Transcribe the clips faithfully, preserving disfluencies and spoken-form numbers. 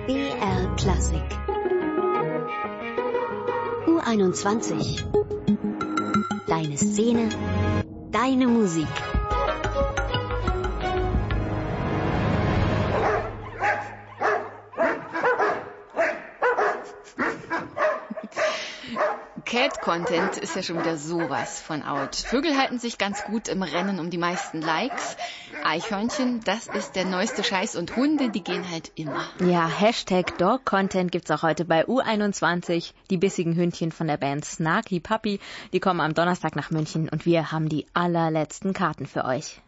B R Klassik. U einundzwanzig. Deine Szene, deine Musik. Cat-Content ist ja schon wieder sowas von out. Vögel halten sich ganz gut im Rennen um die meisten Likes. Eichhörnchen, das ist der neueste Scheiß und Hunde, die gehen halt immer. Ja, Hashtag Dog-Content gibt's auch heute bei U einundzwanzig. Die bissigen Hündchen von der Band Snarky Puppy, die kommen am Donnerstag nach München und wir haben die allerletzten Karten für euch.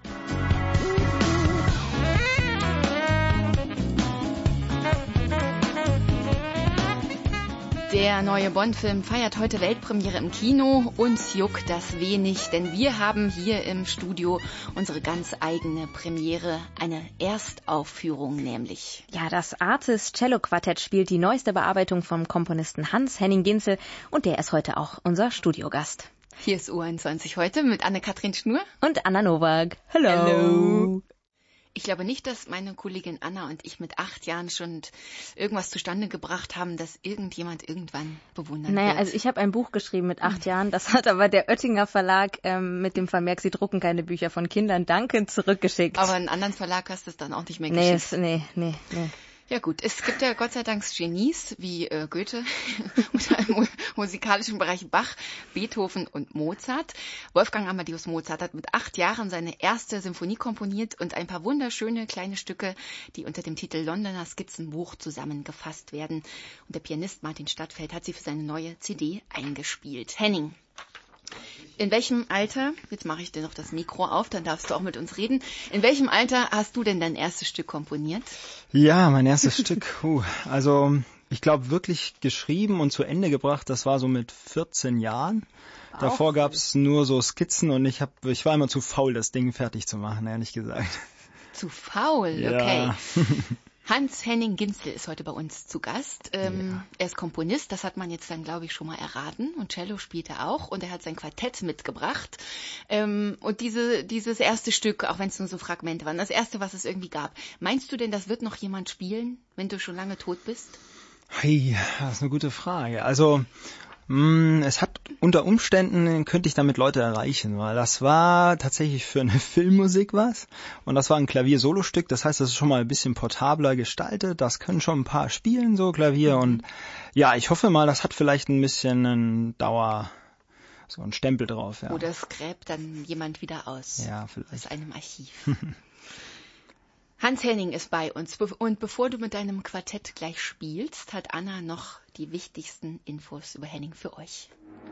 Der neue Bond-Film feiert heute Weltpremiere im Kino. Uns juckt das wenig, denn wir haben hier im Studio unsere ganz eigene Premiere, eine Erstaufführung nämlich. Ja, das Artis Cello Quartett spielt die neueste Bearbeitung vom Komponisten Hans-Henning Ginzel und der ist heute auch unser Studiogast. Hier ist U einundzwanzig heute mit Anne-Kathrin Schnur und Anna Nowak. Hallo. Hello. Ich glaube nicht, dass meine Kollegin Anna und ich mit acht Jahren schon irgendwas zustande gebracht haben, das irgendjemand irgendwann bewundern naja, wird. Also ich habe ein Buch geschrieben mit acht Jahren, das hat aber der Oettinger Verlag ähm, mit dem Vermerk, sie drucken keine Bücher von Kindern, dankend zurückgeschickt. Aber einen anderen Verlag hast du es dann auch nicht mehr nee, geschickt. Nee, nee, nee. Ja gut, es gibt ja Gott sei Dank Genies wie äh, Goethe oder im musikalischen Bereich Bach, Beethoven und Mozart. Wolfgang Amadeus Mozart hat mit acht Jahren seine erste Symphonie komponiert und ein paar wunderschöne kleine Stücke, die unter dem Titel Londoner Skizzenbuch zusammengefasst werden. Und der Pianist Martin Stadtfeld hat sie für seine neue C D eingespielt. Henning. In welchem Alter, jetzt mache ich dir noch das Mikro auf, dann darfst du auch mit uns reden. In welchem Alter hast du denn dein erstes Stück komponiert? Ja, mein erstes Stück, uh, also ich glaube wirklich geschrieben und zu Ende gebracht, das war so mit vierzehn Jahren. Davor gab es nur so Skizzen und ich, hab, ich war immer zu faul, das Ding fertig zu machen, ehrlich gesagt. Zu faul, okay. Ja. Hans-Henning Ginzel ist heute bei uns zu Gast. Ähm, ja. Er ist Komponist, das hat man jetzt dann, glaube ich, schon mal erraten. Und Cello spielt er auch. Und er hat sein Quartett mitgebracht. Ähm, und diese, dieses erste Stück, auch wenn es nur so Fragmente waren, das erste, was es irgendwie gab. Meinst du denn, das wird noch jemand spielen, wenn du schon lange tot bist? Hey, das ist eine gute Frage. Also... Es hat unter Umständen, könnte ich damit Leute erreichen, weil das war tatsächlich für eine Filmmusik was und das war ein Klavier-Solostück, das heißt, das ist schon mal ein bisschen portabler gestaltet, das können schon ein paar spielen, so Klavier mhm. und ja, ich hoffe mal, das hat vielleicht ein bisschen einen Dauer, so einen Stempel drauf. Ja. Oder es gräbt dann jemand wieder aus, ja, vielleicht. Aus einem Archiv. Hans-Henning ist bei uns und bevor du mit deinem Quartett gleich spielst, hat Anna noch die wichtigsten Infos über Henning für euch.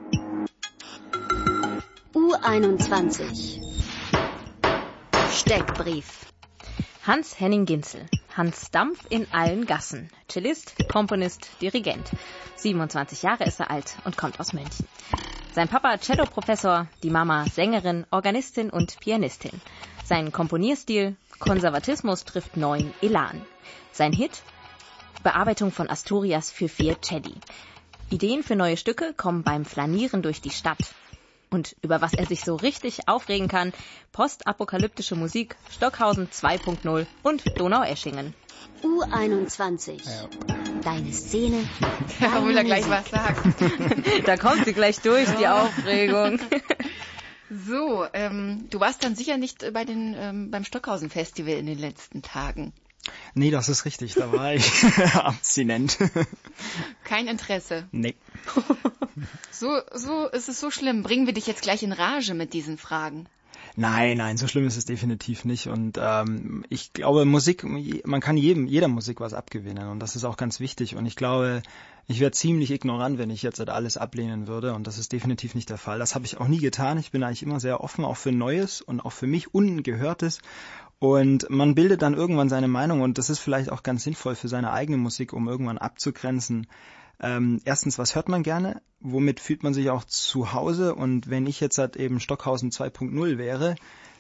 U einundzwanzig. Steckbrief. Hans-Henning Ginzel. Hans Dampf in allen Gassen. Cellist, Komponist, Dirigent. siebenundzwanzig Jahre ist er alt und kommt aus München. Sein Papa Cello-Professor, die Mama Sängerin, Organistin und Pianistin. Sein Komponierstil, Konservatismus trifft neuen Elan. Sein Hit, Bearbeitung von Asturias für vier Celli. Ideen für neue Stücke kommen beim Flanieren durch die Stadt. Und über was er sich so richtig aufregen kann, postapokalyptische Musik, Stockhausen zwei Punkt null und Donaueschingen. U einundzwanzig. Ja. Deine Szene. Ja, da will er gleich was sagen. Da kommt sie gleich durch, die Aufregung. So, ähm, du warst dann sicher nicht bei den, ähm, beim Stockhausen Festival in den letzten Tagen. Nee, das ist richtig, da war ich abstinent. Kein Interesse? Nee. So, so ist es so schlimm. Bringen wir dich jetzt gleich in Rage mit diesen Fragen? Nein, nein, so schlimm ist es definitiv nicht. Und ähm, ich glaube, Musik, man kann jedem, jeder Musik was abgewinnen und das ist auch ganz wichtig. Und ich glaube, ich wäre ziemlich ignorant, wenn ich jetzt alles ablehnen würde und das ist definitiv nicht der Fall. Das habe ich auch nie getan. Ich bin eigentlich immer sehr offen, auch für Neues und auch für mich Ungehörtes. Und man bildet dann irgendwann seine Meinung und das ist vielleicht auch ganz sinnvoll für seine eigene Musik, um irgendwann abzugrenzen. Ähm, erstens, was hört man gerne? Womit fühlt man sich auch zu Hause? Und wenn ich jetzt halt eben Stockhausen zwei Punkt null wäre,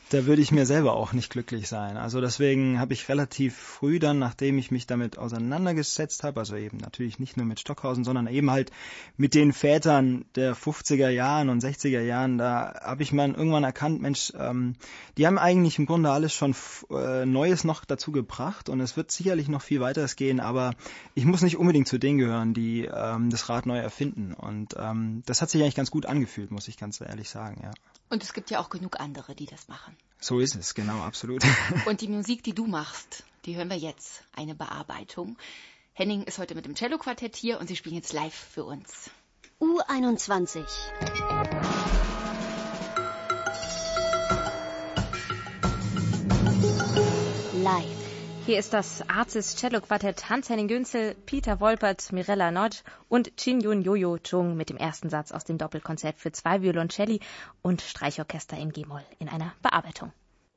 da würde ich mir selber auch nicht glücklich sein. Also deswegen habe ich relativ früh dann, nachdem ich mich damit auseinandergesetzt habe, also eben natürlich nicht nur mit Stockhausen, sondern eben halt mit den Vätern der fünfziger Jahren und sechziger Jahren, da habe ich mal irgendwann erkannt, Mensch, ähm, die haben eigentlich im Grunde alles schon äh, Neues noch dazu gebracht und es wird sicherlich noch viel weiteres gehen, aber ich muss nicht unbedingt zu denen gehören, die ähm, das Rad neu erfinden. Und ähm, das hat sich eigentlich ganz gut angefühlt, muss ich ganz ehrlich sagen, ja. Und es gibt ja auch genug andere, die das machen. So ist es, genau, absolut. Und die Musik, die du machst, die hören wir jetzt. Eine Bearbeitung. Henning ist heute mit dem Cello-Quartett hier und sie spielen jetzt live für uns. U einundzwanzig. Live. Hier ist das Arzis Cello-Quartett Hans-Henning Günzel, Peter Wolpert, Mirella Nodge und Chin-Yun Yo-Yo Chung mit dem ersten Satz aus dem Doppelkonzert für zwei Violoncelli und Streichorchester in G-Moll in einer Bearbeitung.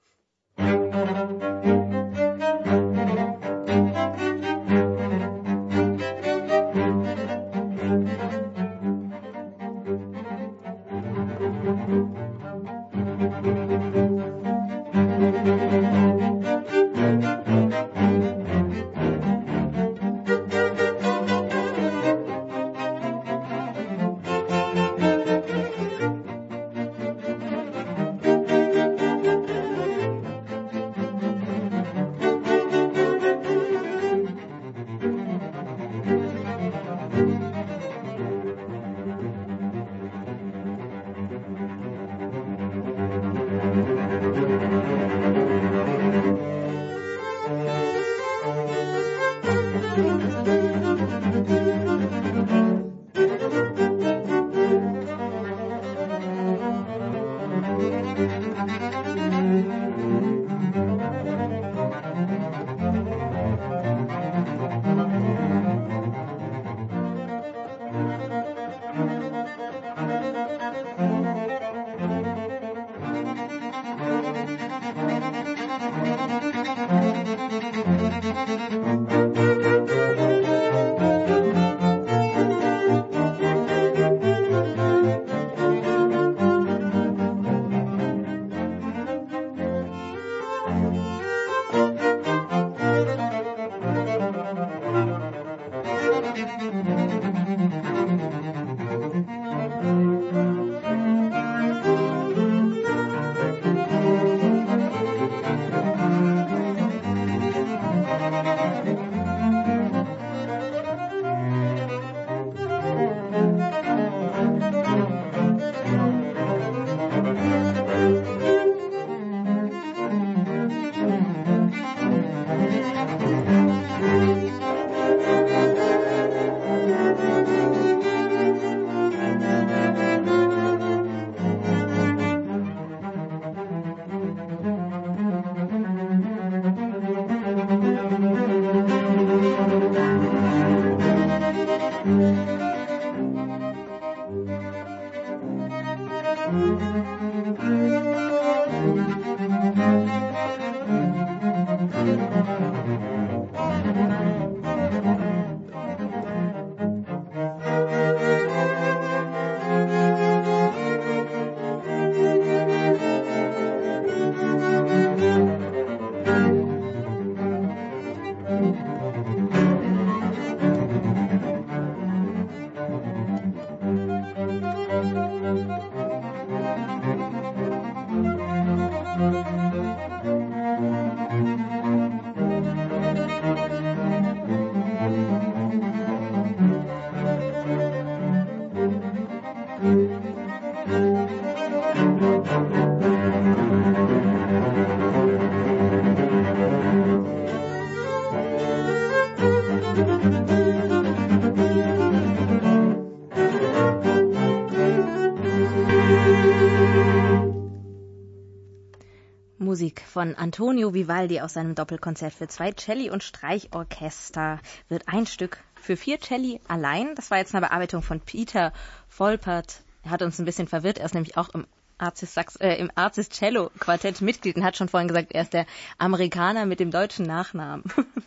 Musik von Antonio Vivaldi aus seinem Doppelkonzert für zwei Celli und Streichorchester wird ein Stück für vier Celli allein. Das war jetzt eine Bearbeitung von Peter Volpert. Er hat uns ein bisschen verwirrt. Er ist nämlich auch im Arzis, Sax, äh, im Arzis Cello Quartett Mitglied und hat schon vorhin gesagt, er ist der Amerikaner mit dem deutschen Nachnamen.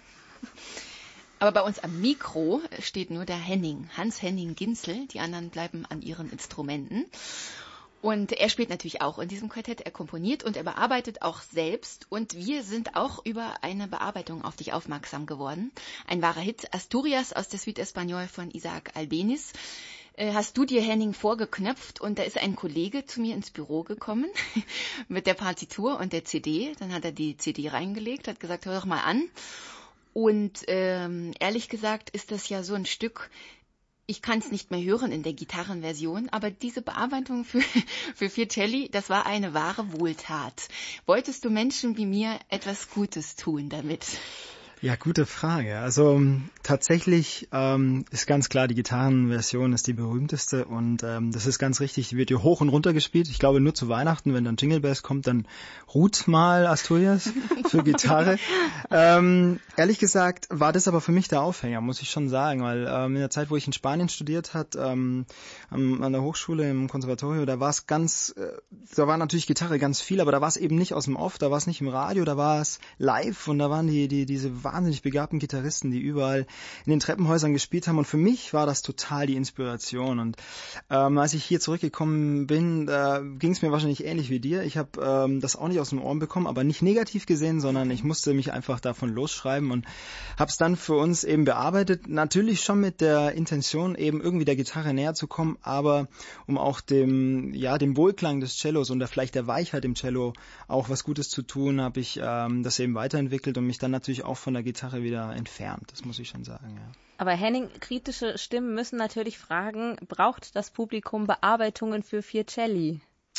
Aber bei uns am Mikro steht nur der Henning, Hans-Henning Ginzel. Die anderen bleiben an ihren Instrumenten. Und er spielt natürlich auch in diesem Quartett, er komponiert und er bearbeitet auch selbst. Und wir sind auch über eine Bearbeitung auf dich aufmerksam geworden. Ein wahrer Hit, Asturias aus der Suite Espagnole von Isaac Albéniz. Äh, hast du dir, Henning, vorgeknöpft und da ist ein Kollege zu mir ins Büro gekommen mit der Partitur und der C D. Dann hat er die C D reingelegt, hat gesagt, hör doch mal an. Und ähm, ehrlich gesagt ist das ja so ein Stück... Ich kann es nicht mehr hören in der Gitarrenversion, aber diese Bearbeitung für, für vier Celli, das war eine wahre Wohltat. Wolltest du Menschen wie mir etwas Gutes tun damit? Ja, gute Frage. Also tatsächlich ähm, ist ganz klar, die Gitarrenversion ist die berühmteste und ähm, das ist ganz richtig, die wird hier hoch und runter gespielt. Ich glaube nur zu Weihnachten, wenn dann Jingle Bells kommt, dann ruht mal Asturias für Gitarre. ähm, ehrlich gesagt war das aber für mich der Aufhänger, muss ich schon sagen, weil ähm, in der Zeit, wo ich in Spanien studiert hat, ähm, an der Hochschule im Konservatorio, da war es ganz, äh, da war natürlich Gitarre ganz viel, aber da war es eben nicht aus dem Off, da war es nicht im Radio, da war es live und da waren die, die diese wahnsinnig begabten Gitarristen, die überall in den Treppenhäusern gespielt haben und für mich war das total die Inspiration und ähm, als ich hier zurückgekommen bin, äh, ging es mir wahrscheinlich ähnlich wie dir. Ich habe ähm, das auch nicht aus dem Ohren bekommen, aber nicht negativ gesehen, sondern ich musste mich einfach davon losschreiben und habe es dann für uns eben bearbeitet. Natürlich schon mit der Intention, eben irgendwie der Gitarre näher zu kommen, aber um auch dem, ja, dem Wohlklang des Cellos und der, vielleicht der Weichheit im Cello auch was Gutes zu tun, habe ich ähm, das eben weiterentwickelt und mich dann natürlich auch von der Gitarre wieder entfernt. Das muss ich schon sagen, ja. Aber Henning, kritische Stimmen müssen natürlich fragen, braucht das Publikum Bearbeitungen für vier Celli?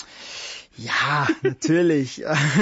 Ja, natürlich.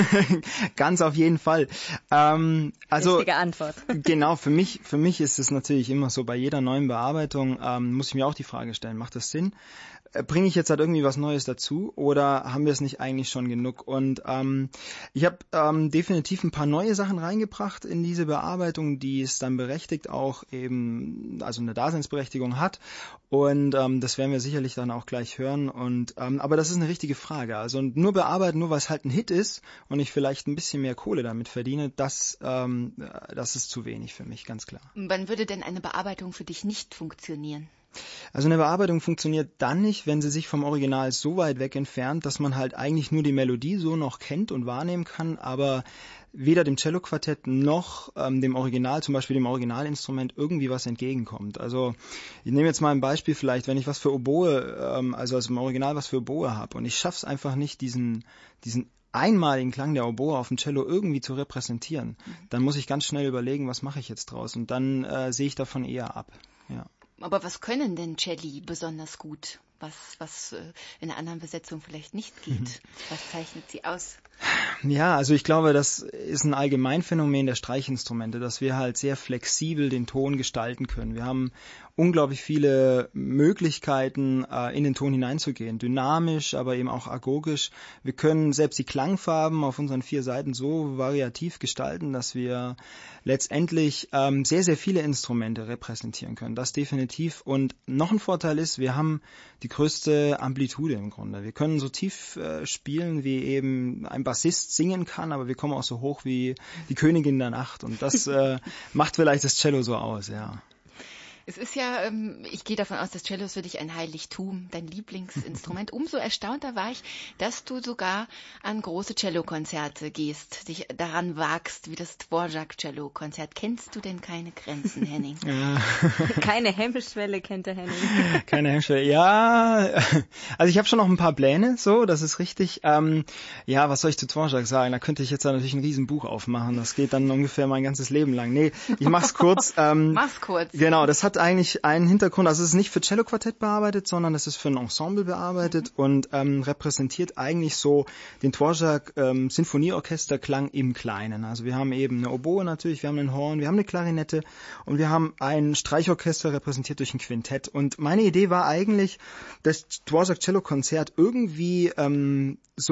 Ganz auf jeden Fall. Ähm, also, richtige Antwort. Genau, für mich, für mich ist es natürlich immer so, bei jeder neuen Bearbeitung ähm, muss ich mir auch die Frage stellen, macht das Sinn? Bringe ich jetzt halt irgendwie was Neues dazu oder haben wir es nicht eigentlich schon genug? Und ähm, ich habe ähm, definitiv ein paar neue Sachen reingebracht in diese Bearbeitung, die es dann berechtigt auch eben, also eine Daseinsberechtigung hat. Und ähm, das werden wir sicherlich dann auch gleich hören. Und ähm, aber das ist eine richtige Frage. Also nur bearbeiten, nur weil es halt ein Hit ist und ich vielleicht ein bisschen mehr Kohle damit verdiene, das, ähm, das ist zu wenig für mich, ganz klar. Wann würde denn eine Bearbeitung für dich nicht funktionieren? Also eine Bearbeitung funktioniert dann nicht, wenn sie sich vom Original so weit weg entfernt, dass man halt eigentlich nur die Melodie so noch kennt und wahrnehmen kann, aber weder dem Cello-Quartett noch ähm, dem Original, zum Beispiel dem Originalinstrument, irgendwie was entgegenkommt. Also ich nehme jetzt mal ein Beispiel vielleicht, wenn ich was für Oboe, ähm, also aus dem Original was für Oboe habe und ich schaff's einfach nicht, diesen diesen einmaligen Klang der Oboe auf dem Cello irgendwie zu repräsentieren, dann muss ich ganz schnell überlegen, was mache ich jetzt draus und dann äh, sehe ich davon eher ab. Ja. Aber was können denn Celli besonders gut, was, was in einer anderen Besetzung vielleicht nicht geht? Mhm. Was zeichnet sie aus? Ja, also ich glaube, das ist ein Allgemeinphänomen der Streichinstrumente, dass wir halt sehr flexibel den Ton gestalten können. Wir haben unglaublich viele Möglichkeiten, äh, in den Ton hineinzugehen. Dynamisch, aber eben auch agogisch. Wir können selbst die Klangfarben auf unseren vier Seiten so variativ gestalten, dass wir letztendlich ähm, sehr, sehr viele Instrumente repräsentieren können. Das definitiv. Und noch ein Vorteil ist, wir haben die größte Amplitude im Grunde. Wir können so tief äh, spielen, wie eben ein Bassist singen kann, aber wir kommen auch so hoch wie die Königin der Nacht. Und das äh, macht vielleicht das Cello so aus, ja. Es ist ja, ähm, ich gehe davon aus, das Cello ist für dich ein Heiligtum, dein Lieblingsinstrument. Umso erstaunter war ich, dass du sogar an große Cellokonzerte gehst, dich daran wagst, wie das Dvorak-Cello-Konzert. Kennst du denn keine Grenzen, Henning? Ja. Keine Hemmschwelle kennt der Henning. Keine Hemmschwelle, ja. Also ich habe schon noch ein paar Pläne, so, das ist richtig. Ähm, ja, was soll ich zu Dvorak sagen? Da könnte ich jetzt natürlich ein Riesenbuch aufmachen. Das geht dann ungefähr mein ganzes Leben lang. Nee, ich mach's kurz. Ähm, mach's kurz. Genau, das hat eigentlich einen Hintergrund, also es ist nicht für Cello-Quartett bearbeitet, sondern es ist für ein Ensemble bearbeitet mhm. und ähm, repräsentiert eigentlich so den Dvorak ähm, Sinfonieorchesterklang im Kleinen. Also wir haben eben eine Oboe natürlich, wir haben einen Horn, wir haben eine Klarinette und wir haben ein Streichorchester repräsentiert durch ein Quintett. Und meine Idee war eigentlich, das Dvorak Cello-Konzert irgendwie ähm, so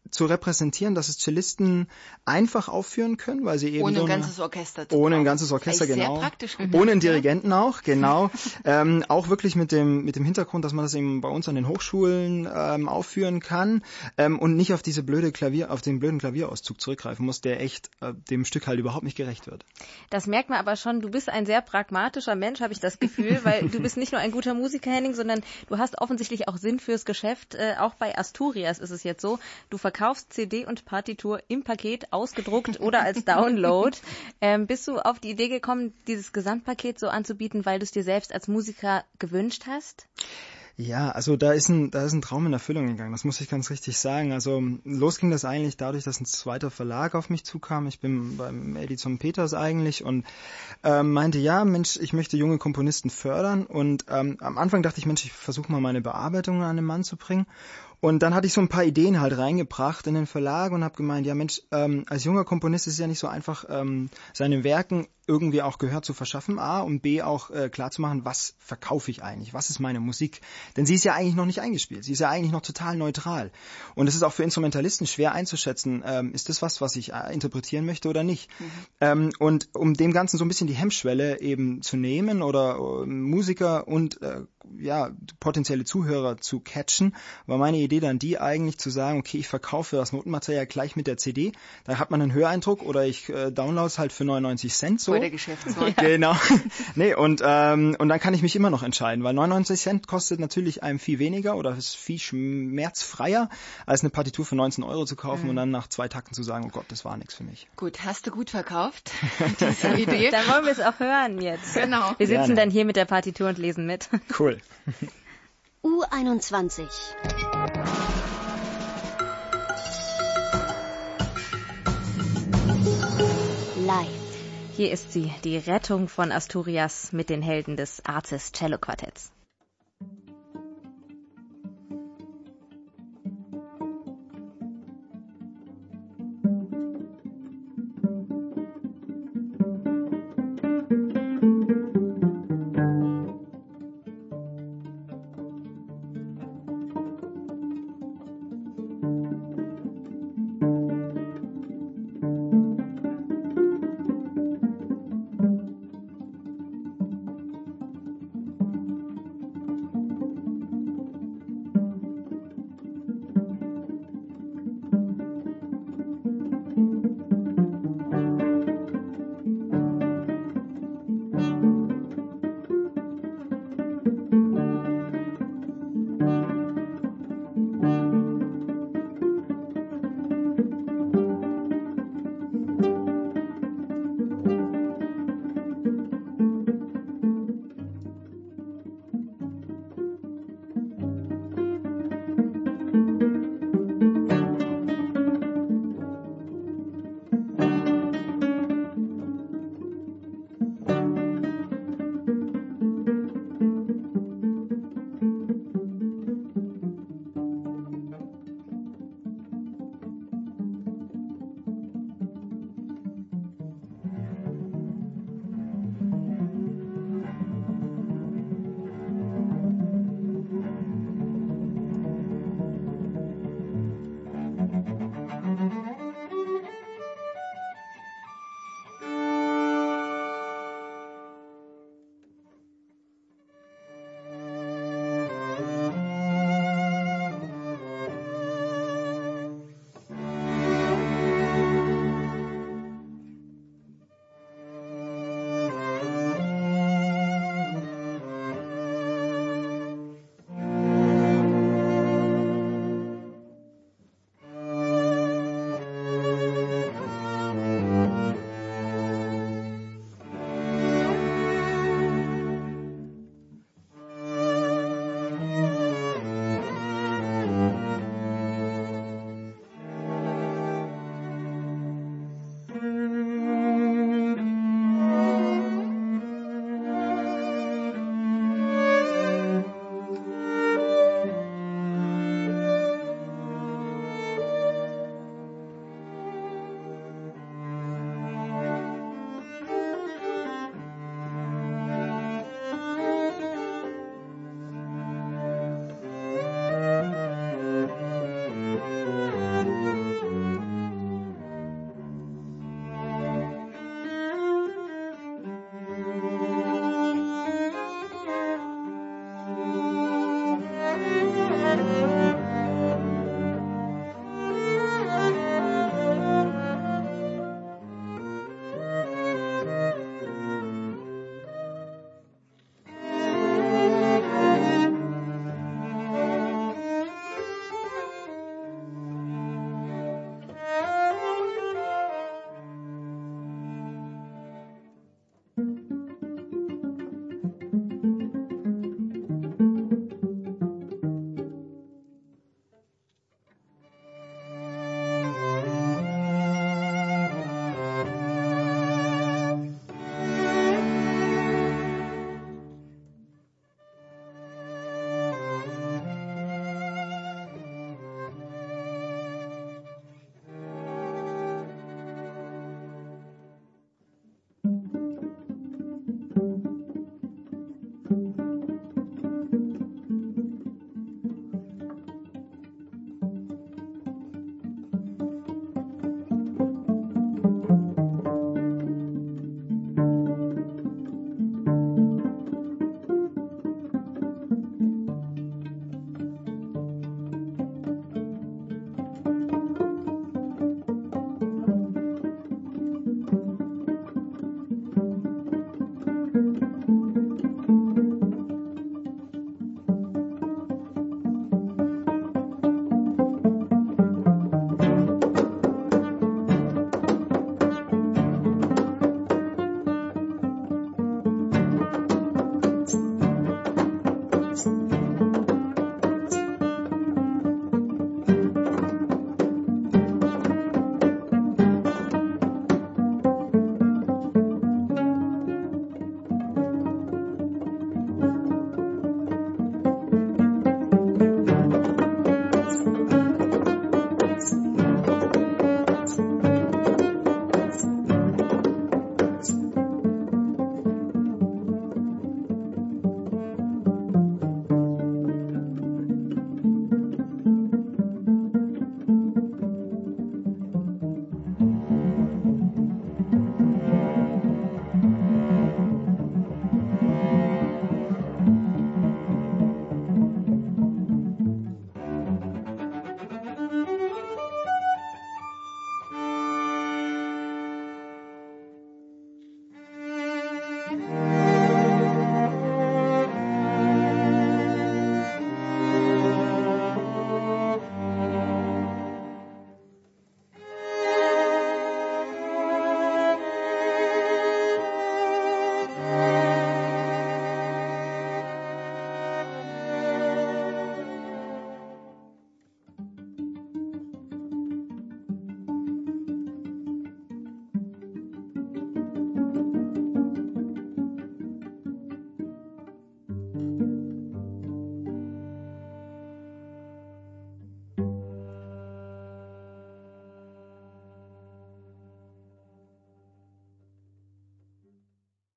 zu repräsentieren, dass es Cellisten einfach aufführen können, weil sie eben ohne so ein eine, ganzes Orchester zu ohne ein brauchen. ganzes Orchester, genau, sehr praktisch ohne gemacht, einen ja. Dirigenten auch, genau, ähm, auch wirklich mit dem mit dem Hintergrund, dass man das eben bei uns an den Hochschulen ähm, aufführen kann ähm, und nicht auf diese blöde Klavier, auf den blöden Klavierauszug zurückgreifen muss, der echt äh, dem Stück halt überhaupt nicht gerecht wird. Das merkt man aber schon. Du bist ein sehr pragmatischer Mensch, habe ich das Gefühl, weil du bist nicht nur ein guter Musiker, Henning, sondern du hast offensichtlich auch Sinn fürs Geschäft. Äh, auch bei Asturias ist es jetzt so, du verkaufst C D und Partitur im Paket, ausgedruckt oder als Download. Ähm, bist du auf die Idee gekommen, dieses Gesamtpaket so anzubieten, weil du es dir selbst als Musiker gewünscht hast? Ja, also da ist ein da ist ein Traum in Erfüllung gegangen, das muss ich ganz richtig sagen. Also los ging das eigentlich dadurch, dass ein zweiter Verlag auf mich zukam. Ich bin beim Edison Peters eigentlich und ähm, meinte, ja Mensch, ich möchte junge Komponisten fördern und ähm, am Anfang dachte ich, Mensch, ich versuche mal meine Bearbeitung an den Mann zu bringen. Und dann hatte ich so ein paar Ideen halt reingebracht in den Verlag und habe gemeint, ja Mensch, ähm, als junger Komponist ist es ja nicht so einfach, ähm, seinen Werken irgendwie auch Gehör zu verschaffen, A, und B, auch äh, klarzumachen, was verkaufe ich eigentlich, was ist meine Musik. Denn sie ist ja eigentlich noch nicht eingespielt, sie ist ja eigentlich noch total neutral. Und es ist auch für Instrumentalisten schwer einzuschätzen, ähm, ist das was, was ich äh, interpretieren möchte oder nicht. Mhm. Ähm, und um dem Ganzen so ein bisschen die Hemmschwelle eben zu nehmen oder äh, Musiker und äh, ja potenzielle Zuhörer zu catchen, war meine Idee dann die eigentlich zu sagen, okay, ich verkaufe das Notenmaterial gleich mit der C D, da hat man einen Höreindruck oder ich äh, download es halt für neunundneunzig Cent so. Voll der Geschäftsmann. Genau. Nee, und ähm, und dann kann ich mich immer noch entscheiden, weil neunundneunzig Cent kostet natürlich einem viel weniger oder ist viel schmerzfreier, als eine Partitur für neunzehn Euro zu kaufen mhm. und dann nach zwei Takten zu sagen, oh Gott, das war nichts für mich. Gut, hast du gut verkauft, diese Idee. Dann wollen wir es auch hören jetzt. Genau. Wir sitzen Gerne. dann hier mit der Partitur und lesen mit. Cool. U einundzwanzig. Live. Hier ist sie, die Rettung von Asturias mit den Helden des Arces Cello Quartetts.